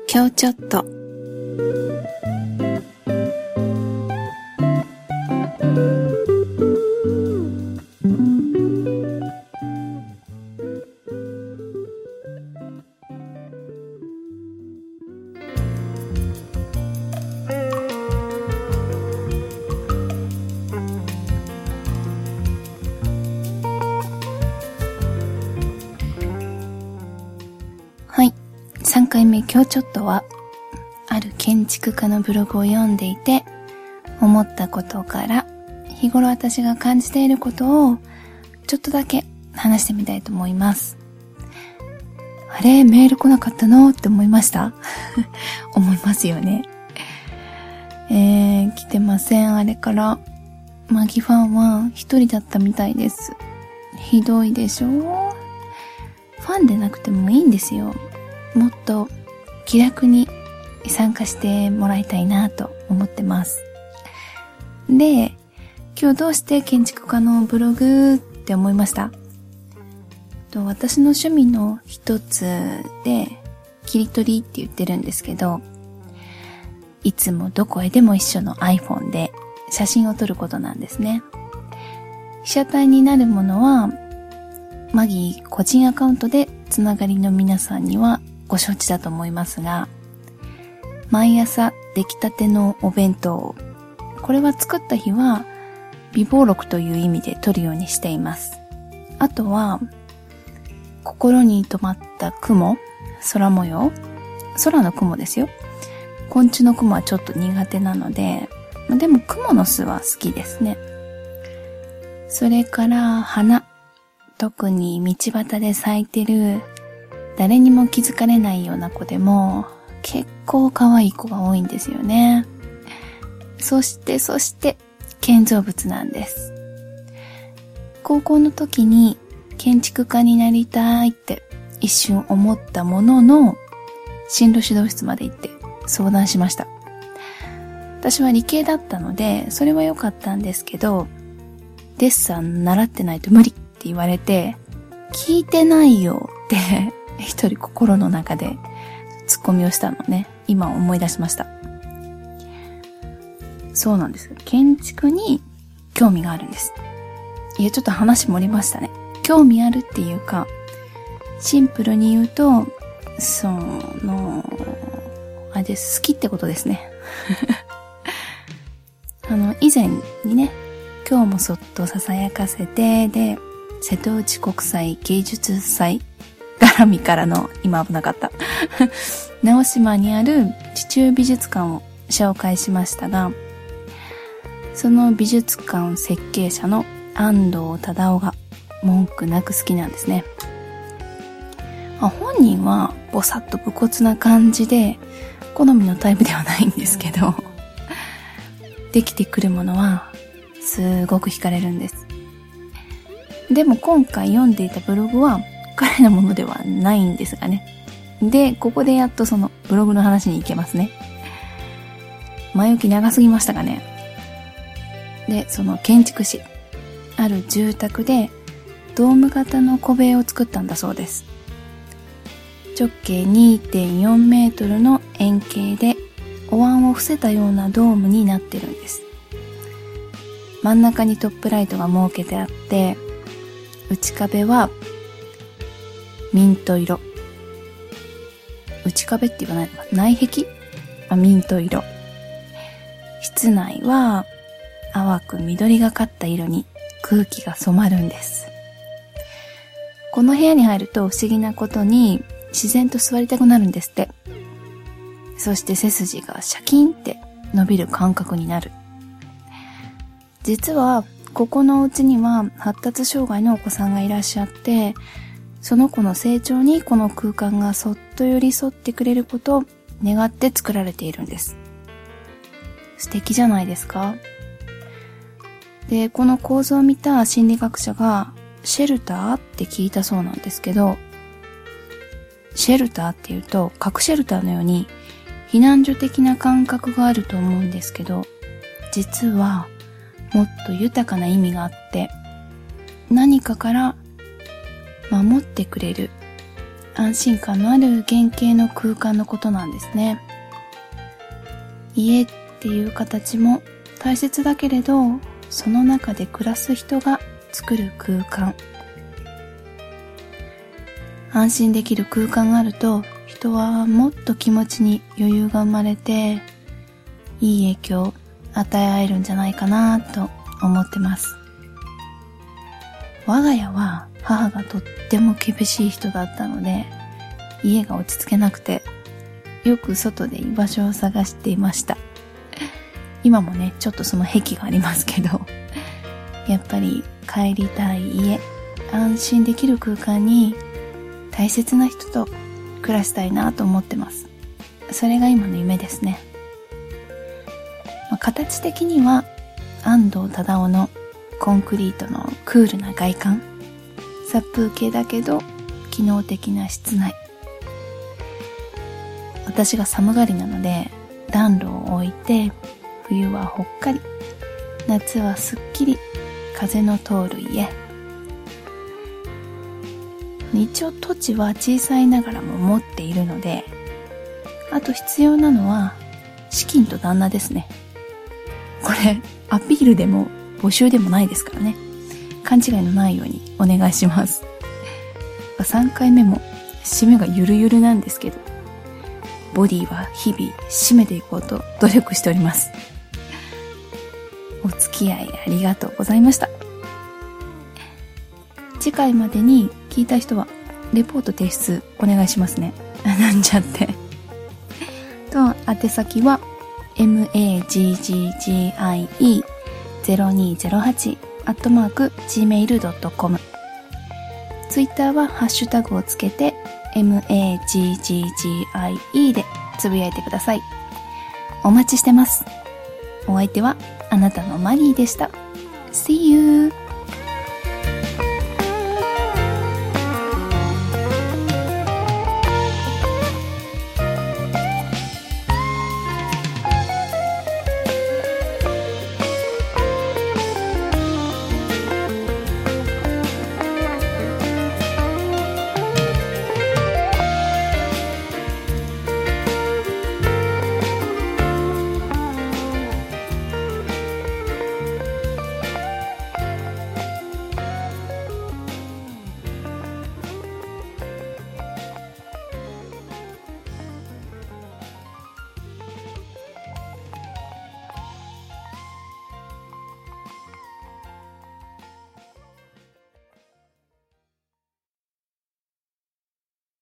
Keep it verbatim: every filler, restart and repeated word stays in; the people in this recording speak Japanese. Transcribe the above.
今日ちょっとはい、さんかいめ今日ちょっとはある建築家のブログを読んでいて思ったことから日頃私が感じていることをちょっとだけ話してみたいと思います。あれ、メール来なかったのって思いました思いますよね。えー、来てません。あれからマギファンは一人だったみたいです。ひどいでしょ。ファンでなくてもいいんですよ。もっと気楽に参加してもらいたいなと思ってます。で、今日どうして建築家のブログって思いました？と私の趣味の一つで切り取りって言ってるんですけど、いつもどこへでも一緒の iPhone で写真を撮ることなんですね。被写体になるものはマギー個人アカウントでつながりの皆さんにはご承知だと思いますが、毎朝出来たてのお弁当、これは作った日は備忘録という意味で撮るようにしています。あとは心に留まった雲、空模様、空の雲ですよ。昆虫の雲はちょっと苦手なので、でも雲の巣は好きですね。それから花、特に道端で咲いてる誰にも気づかれないような子でも結構可愛い子が多いんですよね。そしてそして建造物なんです。高校の時に建築家になりたいって一瞬思ったものの、進路指導室まで行って相談しました。私は理系だったのでそれは良かったんですけど、デッサン習ってないと無理って言われて、聞いてないよって一人心の中でツッコミをしたのね、今思い出しました。そうなんです。建築に興味があるんです。いや、ちょっと話盛りましたね。興味あるっていうか、シンプルに言うと、その、あれです、好きってことですね。あの、以前にね、今日もそっと囁かせて、で、瀬戸内国際芸術祭絡みからの、今危なかった。直島にある地中美術館を紹介しましたが、その美術館設計者の安藤忠雄が文句なく好きなんですね。本人はぼさっと武骨な感じで好みのタイプではないんですけど、できてくるものはすごく惹かれるんです。でも今回読んでいたブログは彼のものではないんですがね。で、ここでやっとそのブログの話に行けますね。前置き長すぎましたかね。で、その建築士、ある住宅でドーム型の小部屋を作ったんだそうです。直径 にてんよんメートルの円形でお椀を伏せたようなドームになってるんです。真ん中にトップライトが設けてあって、内壁はミント色。内壁って言わないのか、内壁、あ、ミント色。室内は淡く緑がかった色に空気が染まるんです。この部屋に入ると不思議なことに自然と座りたくなるんですって。そして背筋がシャキンって伸びる感覚になる。実はここのお家には発達障害のお子さんがいらっしゃって、その子の成長にこの空間がそっと寄り添ってくれることを願って作られているんです。素敵じゃないですか。で、この構造を見た心理学者がシェルターって聞いたそうなんですけど、シェルターっていうと核シェルターのように避難所的な感覚があると思うんですけど、実はもっと豊かな意味があって、何かから守ってくれる安心感のある原型の空間のことなんですね。家っていう形も大切だけれど、その中で暮らす人が作る空間。安心できる空間があると、人はもっと気持ちに余裕が生まれて、いい影響を与え合えるんじゃないかなと思ってます。我が家は母がとっても厳しい人だったので、家が落ち着けなくて、よく外で居場所を探していました。今もね、ちょっとその癖がありますけど、やっぱり帰りたい家、安心できる空間に大切な人と暮らしたいなと思ってます。それが今の夢ですね。まあ、形的には安藤忠雄のコンクリートのクールな外観、殺風景だけど機能的な室内。私が寒がりなので暖炉を置いて、冬はほっかり、夏はすっきり風の通る家。一応土地は小さいながらも持っているので、あと必要なのは資金と旦那ですね。これアピールでも募集でもないですからね。勘違いのないようにお願いします。さんかいめも締めがゆるゆるなんですけど、ボディは日々締めていこうと努力しております。お付き合いありがとうございました。次回までに聞いた人はレポート提出お願いしますね。なんちゃってと、宛先は マグギゼロにゼロはち アットマーク ジーメールドットコム。 ツイッターはハッシュタグをつけて マグギでつぶやいてください。お待ちしてます。お相手はあなたのマリーでした。See you!